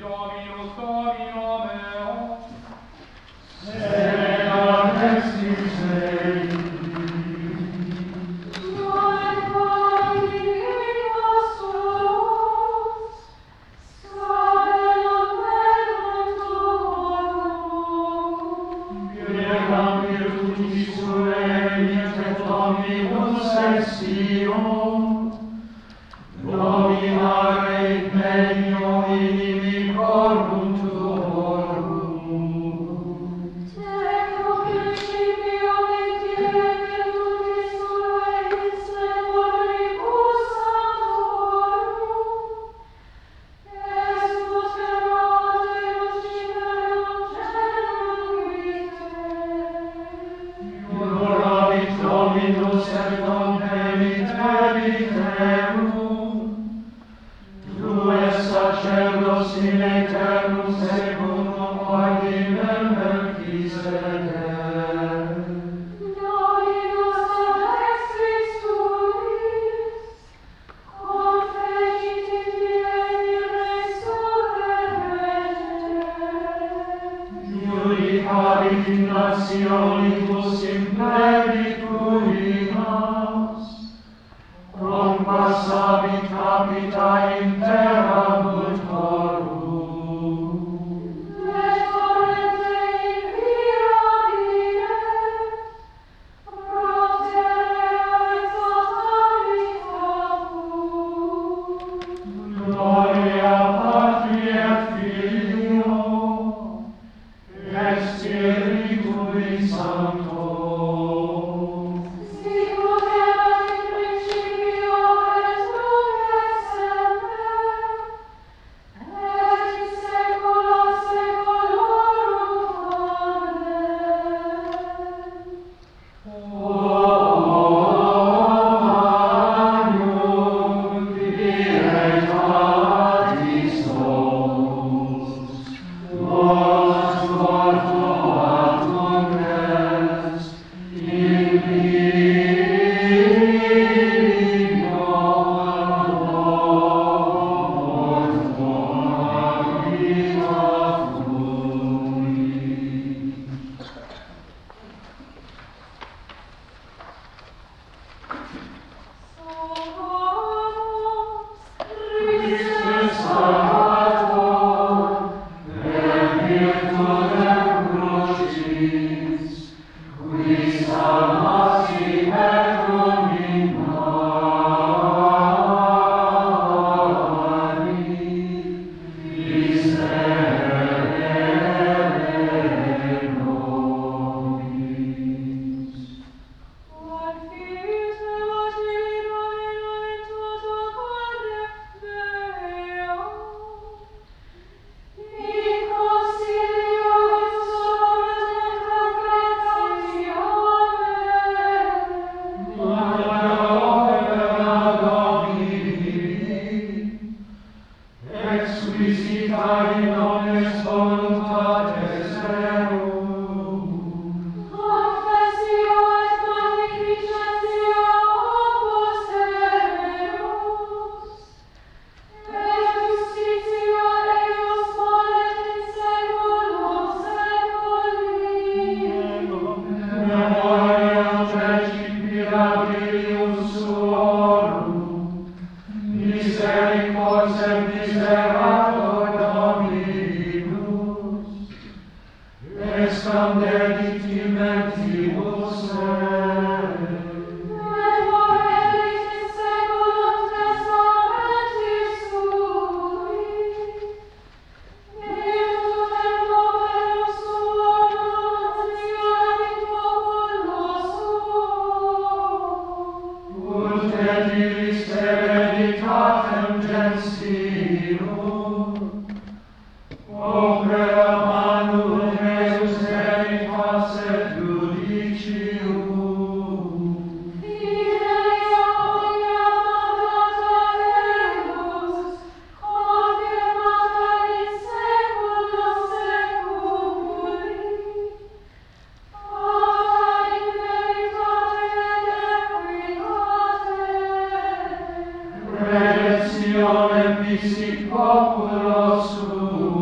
Sic populo suo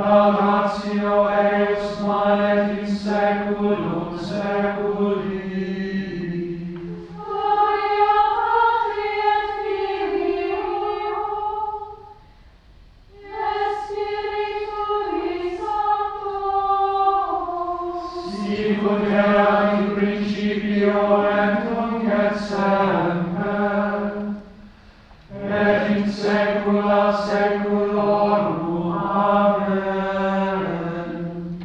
laudatio eius manet in saeculum saeculi. Gloria Patri et Filio et Spiritui Sancto, Sicut erat in principio et nunc et semper, et in saecula saeculorum. Amen.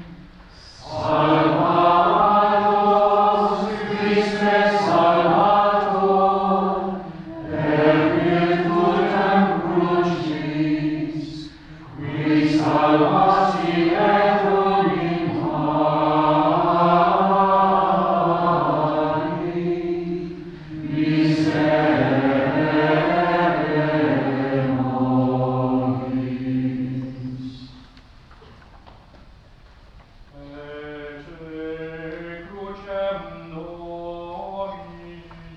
Salvator, Christe Salvator, per virtutem crucis, qui salvasti Petrum in mari, miserere nobis. Ecce crucem Domini.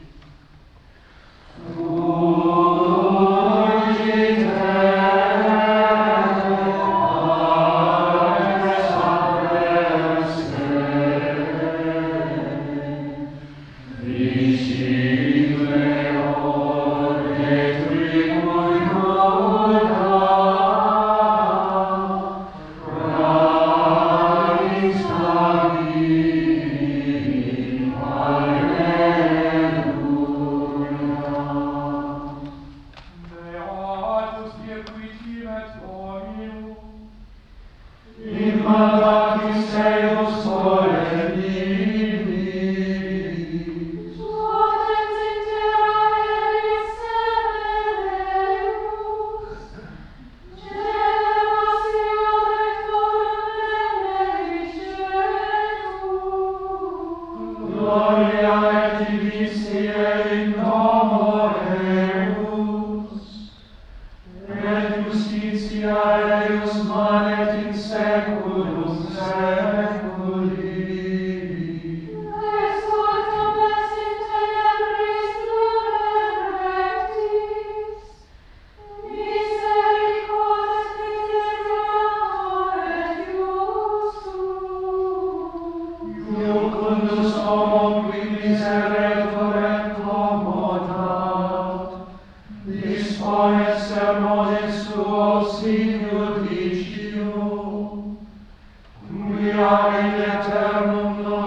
Beatus vir qui timet Dominum. In mandatis eius solemnimis, potens in terra eris severeus, generatio rectorum benedicessus. gloria et divisie in nomo eius, et justitia eius manet in saeculum saeculi. Exsultum es in tenebris lumen rectis, misericordes criteriator et justus. Iucundus homo qui miseretur et commodat, disponet sermones suos in judicio, quia in aeternum non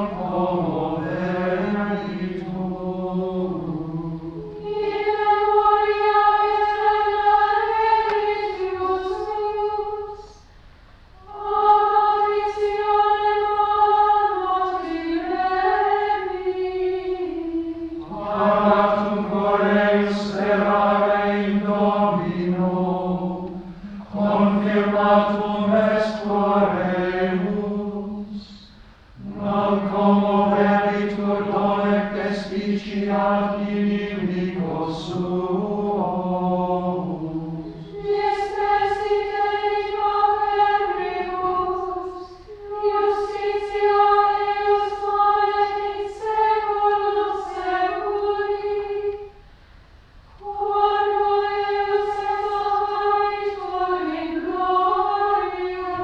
commoveritur. In memoria eterna eris justus, ab appreciationem noti remis. Parlatum coreus errare in Domino, confirmatum est coreus, non commoveritur donec despiciat inimicos suos. Dispersite in pauperibus, justitia eius manet in saeculum saeculi, quando eius exaltavitur in gloria.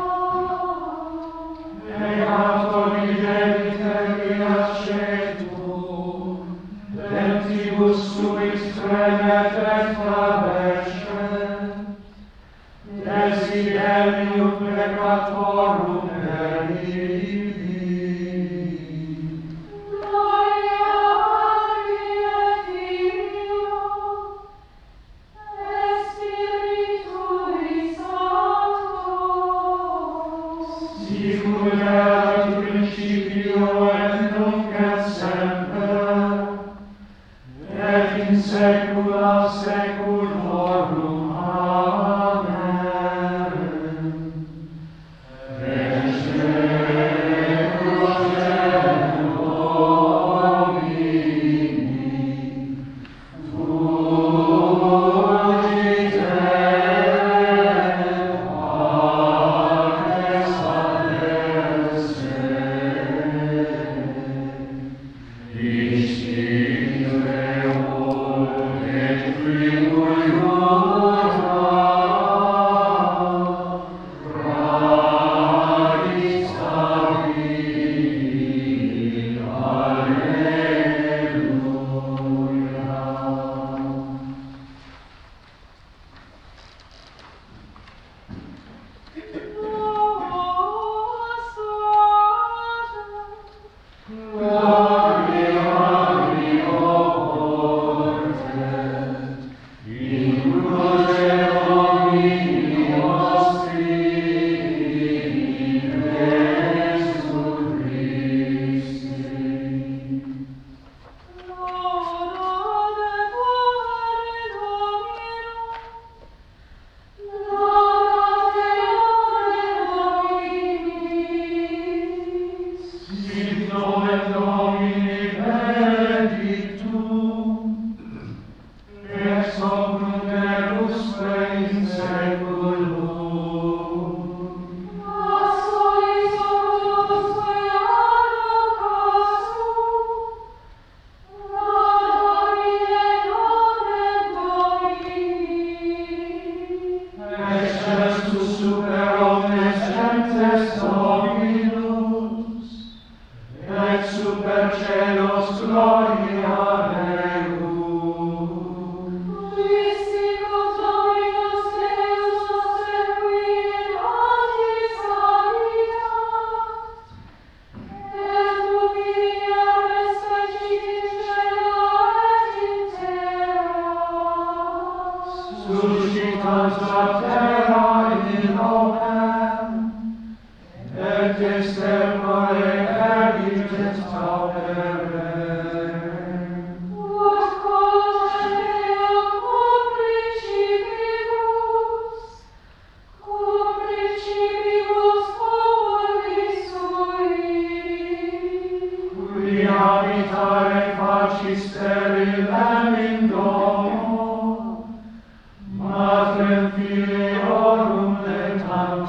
Beato videbit Elias cetum, dentibus suis tremet et flavescet, desiderium peccatorum peribit. Gloria Patri et Filio et Spiritui Sancto. Sicut erat in principio et nunc et semper, et in saecula saeculorum. Amen.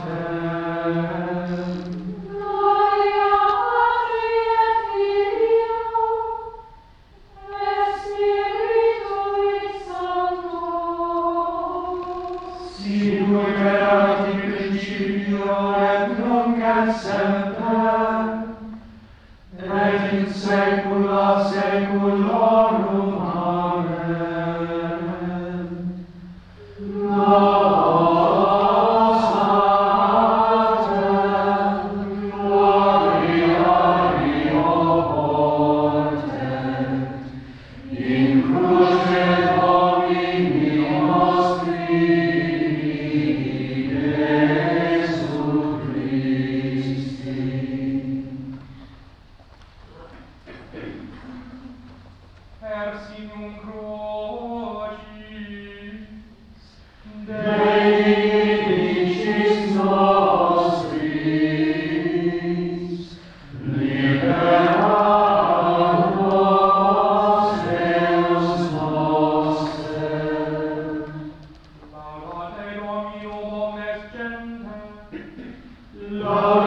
Gloria Patri et Filio et Spiritui Sancto. Sicut erat in principio et nunc et semper et in saecula saeculorum. Amen. Nos autem gloria Deo portet, in cruce Domini nostri Jesu Christi. Persinum crucis, Dei vicis nostris, libera nos Deus noster. laudate Dominum omnes gentes, Laudate